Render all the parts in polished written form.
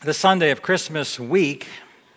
The Sunday of Christmas week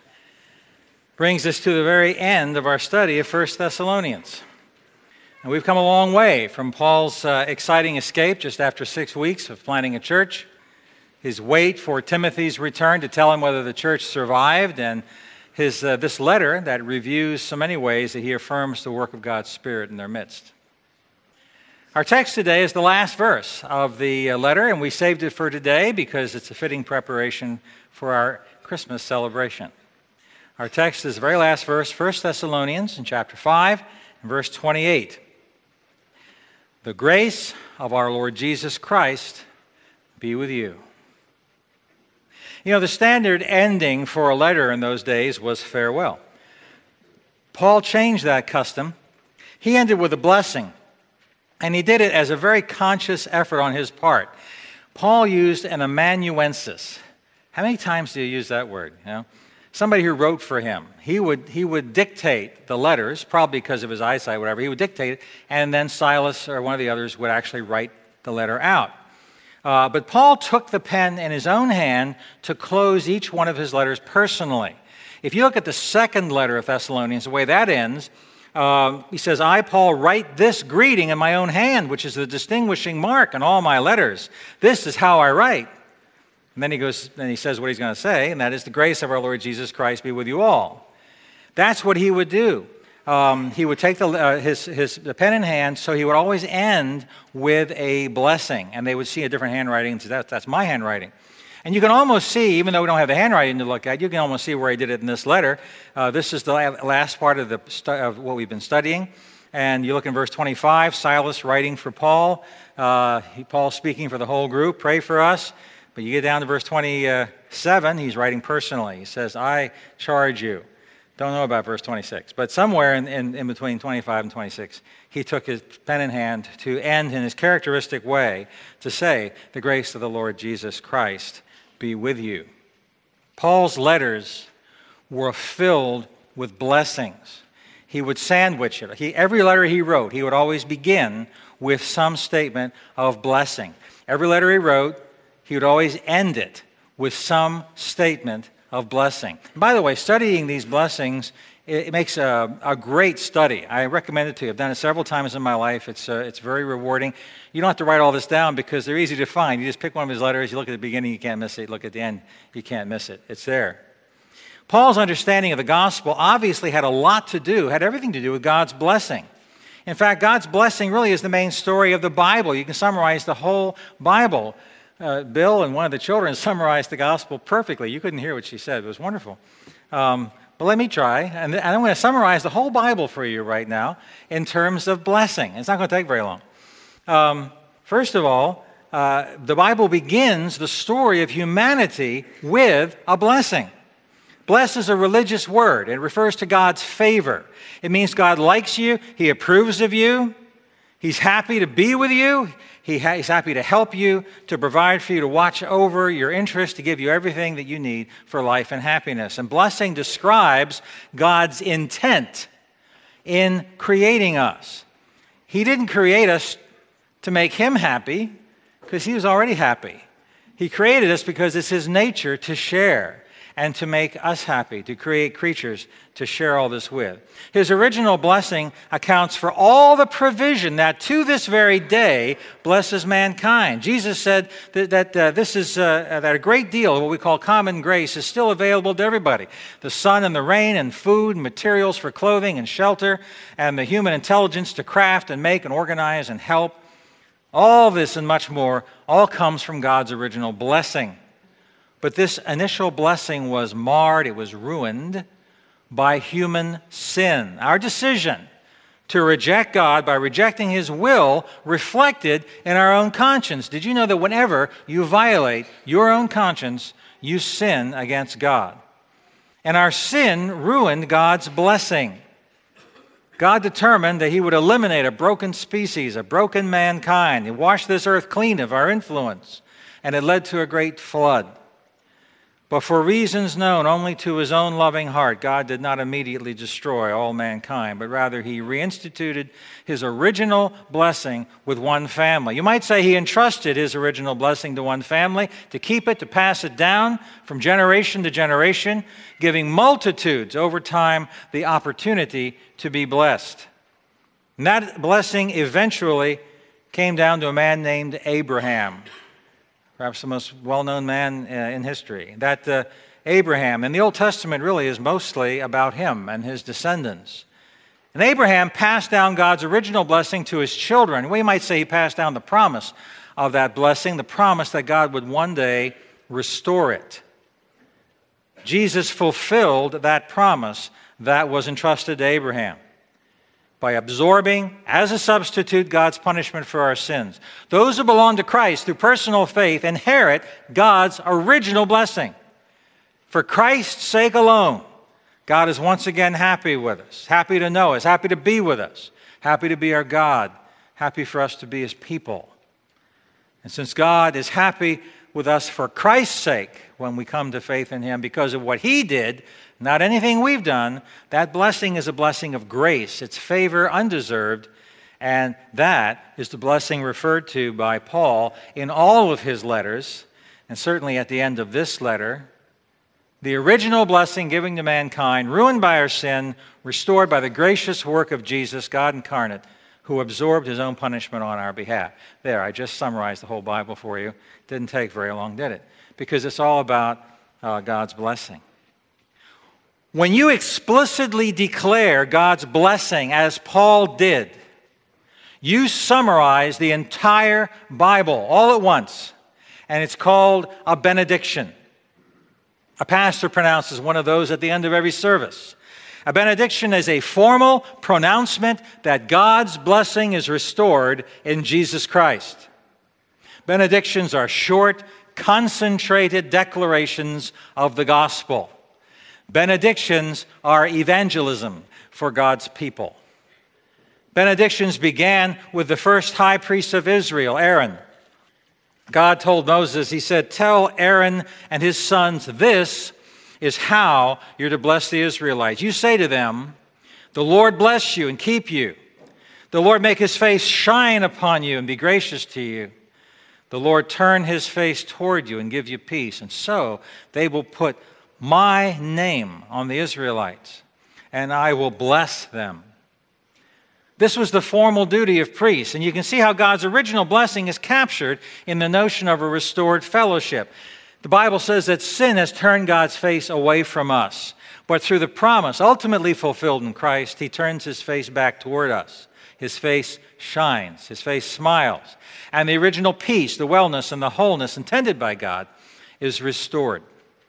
brings us to the very end of our study of 1 Thessalonians. And we've come a long way from Paul's exciting escape just after 6 weeks of planting a church, his wait for Timothy's return to tell him whether the church survived, and his this letter that reviews so many ways that he affirms the work of God's Spirit in their midst. Our text today is the last verse of the letter, and we saved it for today because it's a fitting preparation for our Christmas celebration. Our text is the very last verse, 1 Thessalonians in chapter 5, and verse 28. The grace of our Lord Jesus Christ be with you. You know, the standard ending for a letter in those days was farewell. Paul changed that custom. He ended with a blessing. And he did it as a very conscious effort on his part. Paul used an amanuensis. How many times do you use that word? You know? Somebody who wrote for him. He would dictate the letters, probably because of his eyesight, whatever. He would dictate it, and then Silas or one of the others would actually write the letter out. But Paul took the pen in his own hand to close each one of his letters personally. If you look at the second letter of Thessalonians, the way that ends, he says, I, Paul, write this greeting in my own hand, which is the distinguishing mark in all my letters. This is how I write. And then he says what he's going to say, and that is the grace of our Lord Jesus Christ be with you all. That's what he would do. He would take the pen in hand, so he would always end with a blessing. And they would see a different handwriting and say, that's my handwriting. And you can almost see, even though we don't have the handwriting to look at, you can almost see where he did it in this letter. This is the last part of what we've been studying. And you look in verse 25, Silas writing for Paul. Paul speaking for the whole group, pray for us. But you get down to verse 27, he's writing personally. He says, I charge you. Don't know about verse 26. But somewhere in between 25 and 26, he took his pen in hand to end in his characteristic way to say, the grace of the Lord Jesus Christ be with you. Paul's letters were filled with blessings. He would sandwich it. Every letter he wrote, he would always begin with some statement of blessing. Every letter he wrote, he would always end it with some statement of blessing. And by the way, studying these blessings, it makes a great study. I recommend it to you. I've done it several times in my life. It's very rewarding. You don't have to write all this down because they're easy to find. You just pick one of his letters, you look at the beginning, you can't miss it. You look at the end, you can't miss it. It's there. Paul's understanding of the gospel obviously had everything to do with God's blessing. In fact, God's blessing really is the main story of the Bible. You can summarize the whole Bible. Bill and one of the children summarized the gospel perfectly. You couldn't hear what she said. It was wonderful. But let me try. And I'm going to summarize the whole Bible for you right now in terms of blessing. It's not going to take very long. First of all, the Bible begins the story of humanity with a blessing. Bless is a religious word. It refers to God's favor. It means God likes you. He approves of you. He's happy to be with you. He's happy to help you, to provide for you, to watch over your interests, to give you everything that you need for life and happiness. And blessing describes God's intent in creating us. He didn't create us to make him happy because he was already happy. He created us because it's his nature to share and to make us happy, to create creatures to share all this with. His original blessing accounts for all the provision that to this very day blesses mankind. Jesus said that a great deal of what we call common grace is still available to everybody. The sun and the rain and food and materials for clothing and shelter and the human intelligence to craft and make and organize and help. All this and much more all comes from God's original blessing. But this initial blessing was marred, it was ruined by human sin. Our decision to reject God by rejecting his will reflected in our own conscience. Did you know that whenever you violate your own conscience, you sin against God? And our sin ruined God's blessing. God determined that he would eliminate a broken species, a broken mankind. He washed this earth clean of our influence, and it led to a great flood. But for reasons known only to his own loving heart, God did not immediately destroy all mankind, but rather he reinstituted his original blessing with one family. You might say he entrusted his original blessing to one family to keep it, to pass it down from generation to generation, giving multitudes over time the opportunity to be blessed. And that blessing eventually came down to a man named Abraham, perhaps the most well-known man in history. That Abraham, in the Old Testament, really is mostly about him and his descendants. And Abraham passed down God's original blessing to his children. We might say he passed down the promise of that blessing, the promise that God would one day restore it. Jesus fulfilled that promise that was entrusted to Abraham by absorbing as a substitute God's punishment for our sins. Those who belong to Christ through personal faith inherit God's original blessing. For Christ's sake alone, God is once again happy with us, happy to know us, happy to be with us, happy to be our God, happy for us to be his people. And since God is happy with us for Christ's sake when we come to faith in him because of what he did, not anything we've done, that blessing is a blessing of grace. It's favor undeserved, and that is the blessing referred to by Paul in all of his letters, and certainly at the end of this letter. The original blessing given to mankind, ruined by our sin, restored by the gracious work of Jesus, God incarnate, who absorbed his own punishment on our behalf. There, I just summarized the whole Bible for you. Didn't take very long, did it? Because it's all about God's blessing. When you explicitly declare God's blessing, as Paul did, you summarize the entire Bible all at once, and it's called a benediction. A pastor pronounces one of those at the end of every service. A benediction is a formal pronouncement that God's blessing is restored in Jesus Christ. Benedictions are short, concentrated declarations of the gospel. Benedictions are evangelism for God's people. Benedictions began with the first high priest of Israel, Aaron. God told Moses, he said, "Tell Aaron and his sons, this is how you're to bless the Israelites. You say to them, the Lord bless you and keep you. The Lord make his face shine upon you and be gracious to you. The Lord turn his face toward you and give you peace. And so they will put my name on the Israelites, and I will bless them." This was the formal duty of priests, and you can see how God's original blessing is captured in the notion of a restored fellowship. The Bible says that sin has turned God's face away from us, but through the promise ultimately fulfilled in Christ, he turns his face back toward us. His face shines, his face smiles, and the original peace, the wellness, and the wholeness intended by God is restored.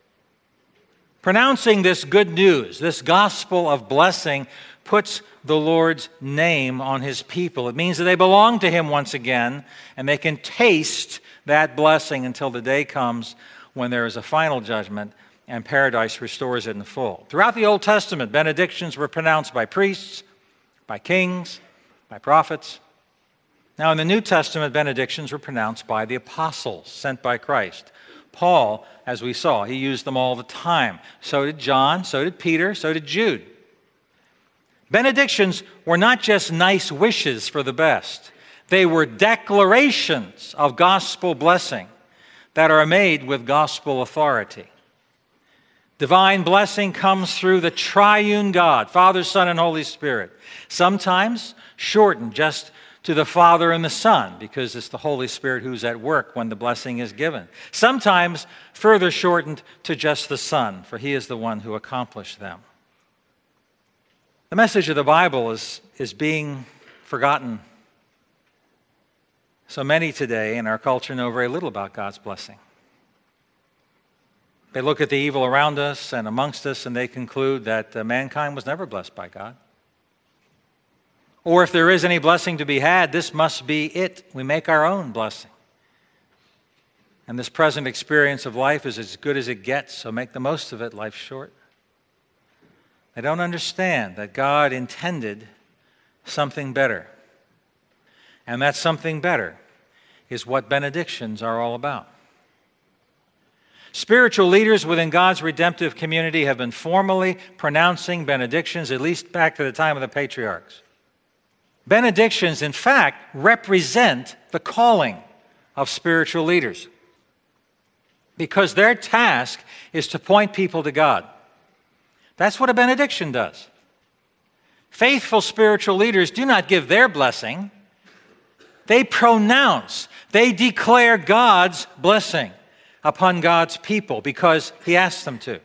Pronouncing this good news, this gospel of blessing, puts the Lord's name on his people. It means that they belong to him once again, and they can taste that blessing until the day comes when there is a final judgment and paradise restores it in full. Throughout the Old Testament, benedictions were pronounced by priests, by kings, by prophets. Now in the New Testament, benedictions were pronounced by the apostles sent by Christ. Paul, as we saw, he used them all the time. So did John, so did Peter, so did Jude. Benedictions were not just nice wishes for the best. They were declarations of gospel blessing that are made with gospel authority. Divine blessing comes through the triune God, Father, Son, and Holy Spirit. Sometimes shortened just to the Father and the Son, because it's the Holy Spirit who's at work when the blessing is given. Sometimes further shortened to just the Son, for he is the one who accomplished them. The message of the Bible is being forgotten. So many today in our culture know very little about God's blessing. They look at the evil around us and amongst us, and they conclude that mankind was never blessed by God. Or if there is any blessing to be had, this must be it. We make our own blessing. And this present experience of life is as good as it gets, so make the most of it. Life's short. They don't understand that God intended something better. And that something better is what benedictions are all about. Spiritual leaders within God's redemptive community have been formally pronouncing benedictions, at least back to the time of the patriarchs. Benedictions, in fact, represent the calling of spiritual leaders because their task is to point people to God. That's what a benediction does. Faithful spiritual leaders do not give their blessing. They pronounce, they declare God's blessing upon God's people because He asks them to.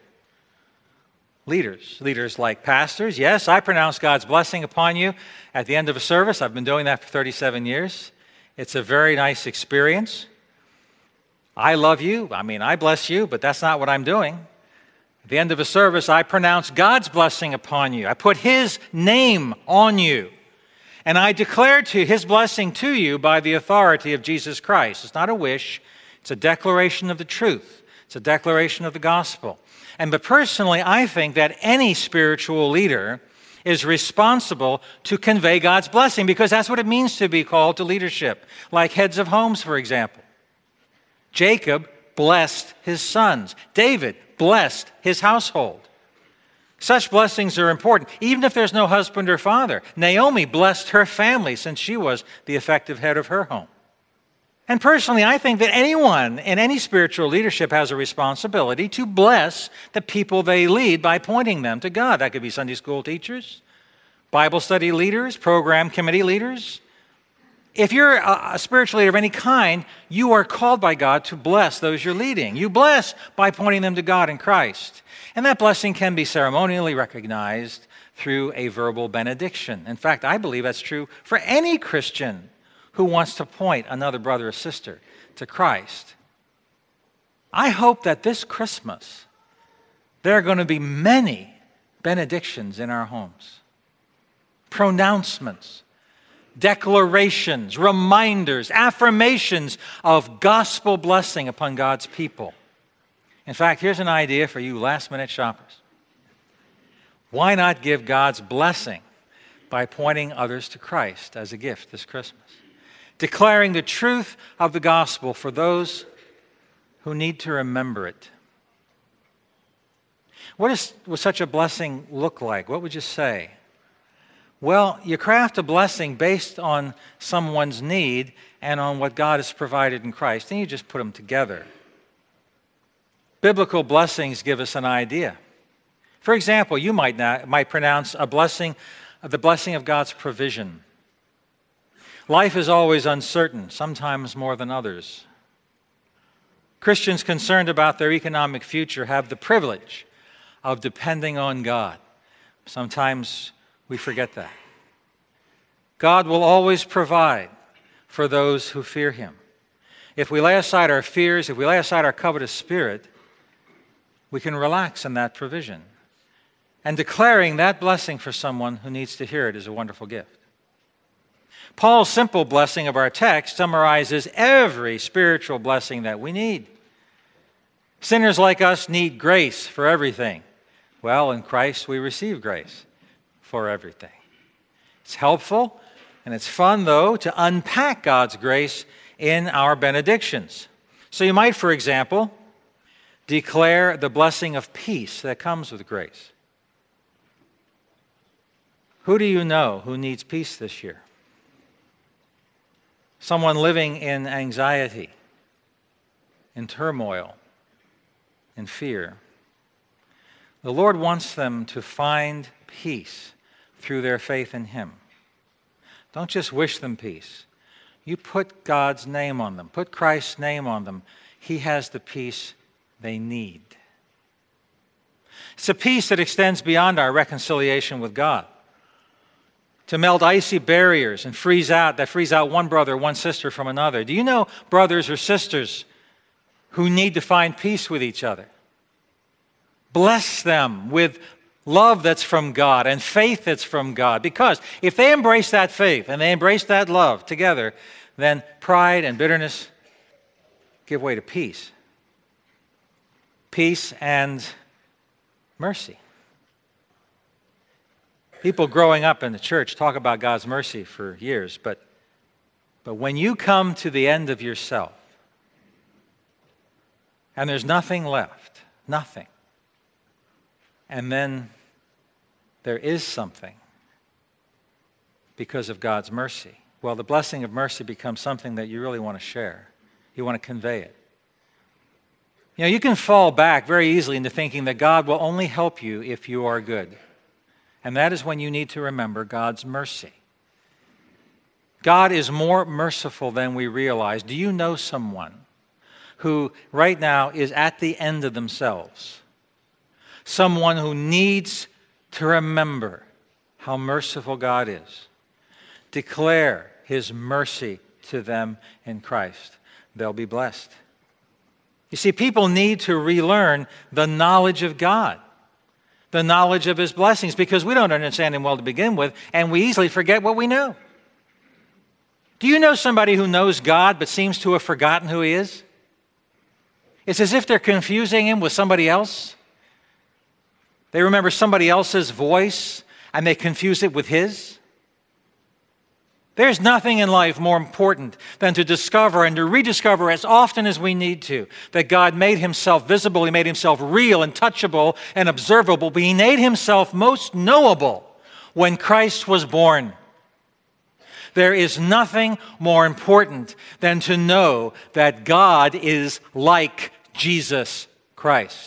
Leaders like pastors, yes, I pronounce God's blessing upon you at the end of a service. I've been doing that for 37 years. It's a very nice experience. I love you. I bless you, but that's not what I'm doing. At the end of a service, I pronounce God's blessing upon you. I put His name on you. And I declare to His blessing to you by the authority of Jesus Christ. It's not a wish. It's a declaration of the truth. It's a declaration of the gospel. But personally, I think that any spiritual leader is responsible to convey God's blessing because that's what it means to be called to leadership, like heads of homes, for example. Jacob blessed his sons. David blessed his household. Such blessings are important, even if there's no husband or father. Naomi blessed her family since she was the effective head of her home. And personally, I think that anyone in any spiritual leadership has a responsibility to bless the people they lead by pointing them to God. That could be Sunday school teachers, Bible study leaders, program committee leaders. If you're a spiritual leader of any kind, you are called by God to bless those you're leading. You bless by pointing them to God in Christ. And that blessing can be ceremonially recognized through a verbal benediction. In fact, I believe that's true for any Christian who wants to point another brother or sister to Christ. I hope that this Christmas there are going to be many benedictions in our homes. Pronouncements, declarations, reminders, affirmations of gospel blessing upon God's people. In fact, here's an idea for you last-minute shoppers. Why not give God's blessing by pointing others to Christ as a gift this Christmas? Declaring the truth of the gospel for those who need to remember it. Would such a blessing look like? What would you say? Well, you craft a blessing based on someone's need and on what God has provided in Christ, and you just put them together. Biblical blessings give us an idea. For example, you might pronounce a blessing, the blessing of God's provision. Life is always uncertain, sometimes more than others. Christians concerned about their economic future have the privilege of depending on God. Sometimes we forget that. God will always provide for those who fear Him. If we lay aside our fears, if we lay aside our covetous spirit, we can relax in that provision. And declaring that blessing for someone who needs to hear it is a wonderful gift. Paul's simple blessing of our text summarizes every spiritual blessing that we need. Sinners like us need grace for everything. Well, in Christ we receive grace for everything. It's helpful and it's fun, though, to unpack God's grace in our benedictions. So you might, for example, declare the blessing of peace that comes with grace. Who do you know who needs peace this year? Someone living in anxiety, in turmoil, in fear. The Lord wants them to find peace through their faith in Him. Don't just wish them peace. You put God's name on them. Put Christ's name on them. He has the peace they need. It's a peace that extends beyond our reconciliation with God. To melt icy barriers and freeze out one brother, one sister from another. Do you know brothers or sisters who need to find peace with each other? Bless them with love that's from God and faith that's from God. Because if they embrace that faith and they embrace that love together, then pride and bitterness give way to peace. Peace and mercy. People growing up in the church talk about God's mercy for years, but when you come to the end of yourself, and there's nothing left. Nothing. And then there is something because of God's mercy. Well, the blessing of mercy becomes something that you really want to share. You want to convey it. You know, you can fall back very easily into thinking that God will only help you if you are good. And that is when you need to remember God's mercy. God is more merciful than we realize. Do you know someone who right now is at the end of themselves? Someone who needs to remember how merciful God is. Declare His mercy to them in Christ. They'll be blessed. You see, people need to relearn the knowledge of God, the knowledge of His blessings, because we don't understand Him well to begin with, and we easily forget what we know. Do you know somebody who knows God but seems to have forgotten who He is? It's as if they're confusing Him with somebody else. They remember somebody else's voice and they confuse it with His. There's nothing in life more important than to discover and to rediscover as often as we need to that God made Himself visible, He made Himself real and touchable and observable, but He made Himself most knowable when Christ was born. There is nothing more important than to know that God is like Jesus Christ.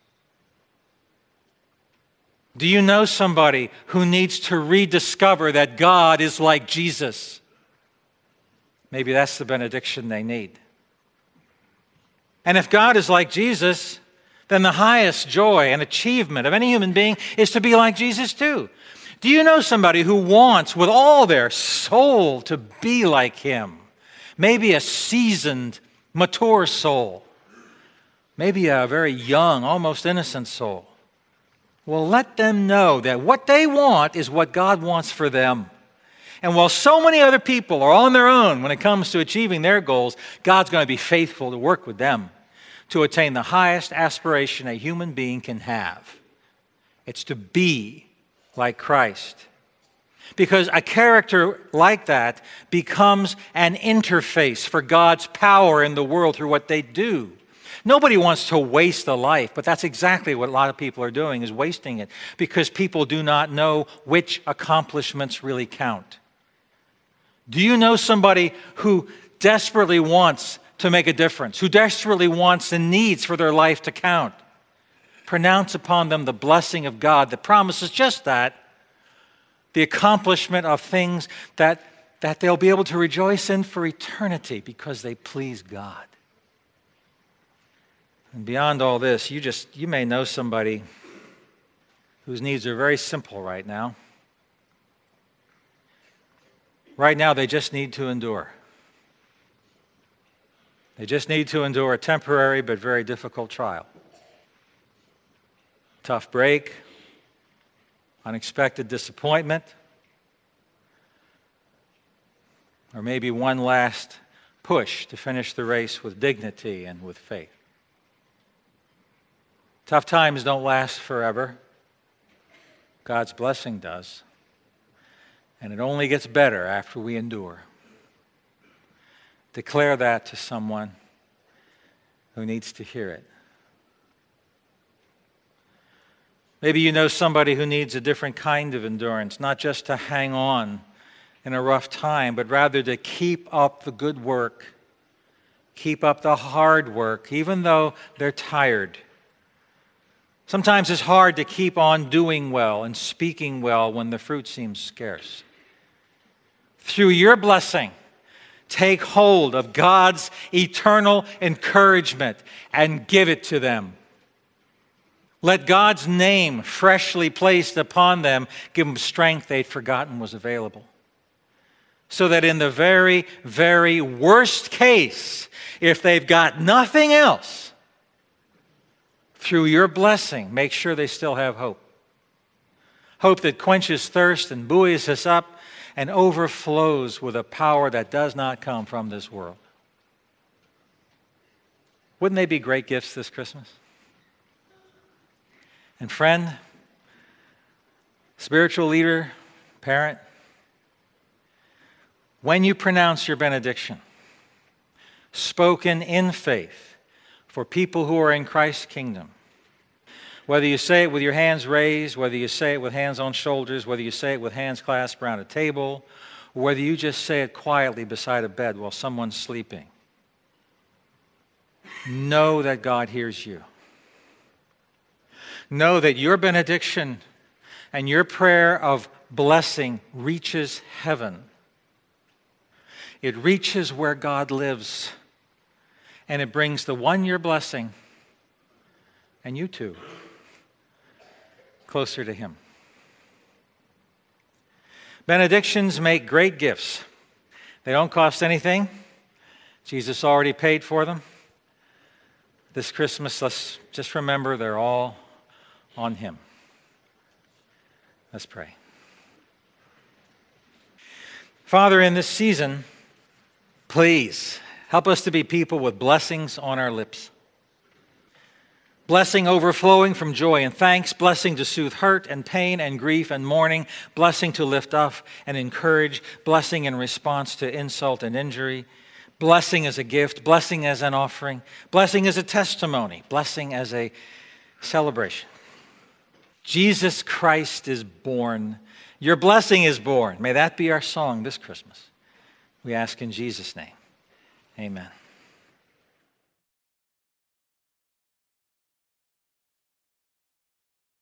Do you know somebody who needs to rediscover that God is like Jesus? Maybe that's the benediction they need. And if God is like Jesus, then the highest joy and achievement of any human being is to be like Jesus too. Do you know somebody who wants with all their soul to be like Him? Maybe a seasoned, mature soul. Maybe a very young, almost innocent soul. Well, let them know that what they want is what God wants for them. And while so many other people are on their own when it comes to achieving their goals, God's going to be faithful to work with them to attain the highest aspiration a human being can have. It's to be like Christ. Because a character like that becomes an interface for God's power in the world through what they do. Nobody wants to waste a life, but that's exactly what a lot of people are doing, is wasting it, because people do not know which accomplishments really count. Do you know somebody who desperately wants to make a difference, who desperately wants and needs for their life to count? Pronounce upon them the blessing of God that promises just that, the accomplishment of things that they'll be able to rejoice in for eternity because they please God. And beyond all this, you may know somebody whose needs are very simple right now. Right now, they just need to endure. They just need to endure a temporary but very difficult trial. Tough break, unexpected disappointment, or maybe one last push to finish the race with dignity and with faith. Tough times don't last forever. God's blessing does. And it only gets better after we endure. Declare that to someone who needs to hear it. Maybe you know somebody who needs a different kind of endurance, not just to hang on in a rough time, but rather to keep up the good work, keep up the hard work, even though they're tired. Sometimes it's hard to keep on doing well and speaking well when the fruit seems scarce. Through your blessing, take hold of God's eternal encouragement and give it to them. Let God's name, freshly placed upon them, give them strength they'd forgotten was available. So that in the very, very worst case, if they've got nothing else, through your blessing, make sure they still have hope. Hope that quenches thirst and buoys us up and overflows with a power that does not come from this world. Wouldn't they be great gifts this Christmas? And friend, spiritual leader, parent, when you pronounce your benediction, spoken in faith, for people who are in Christ's kingdom. Whether you say it with your hands raised, whether you say it with hands on shoulders, whether you say it with hands clasped around a table, or whether you just say it quietly beside a bed while someone's sleeping, know that God hears you. Know that your benediction and your prayer of blessing reaches heaven. It reaches where God lives, and it brings the one you're blessing, and you too, closer to Him. Benedictions make great gifts. They don't cost anything. Jesus already paid for them. This Christmas, let's just remember they're all on Him. Let's pray. Father, in this season, please help us to be people with blessings on our lips. Blessing overflowing from joy and thanks, blessing to soothe hurt and pain and grief and mourning, blessing to lift up and encourage, blessing in response to insult and injury, blessing as a gift, blessing as an offering, blessing as a testimony, blessing as a celebration. Jesus Christ is born. Your blessing is born. May that be our song this Christmas. We ask in Jesus' name. Amen.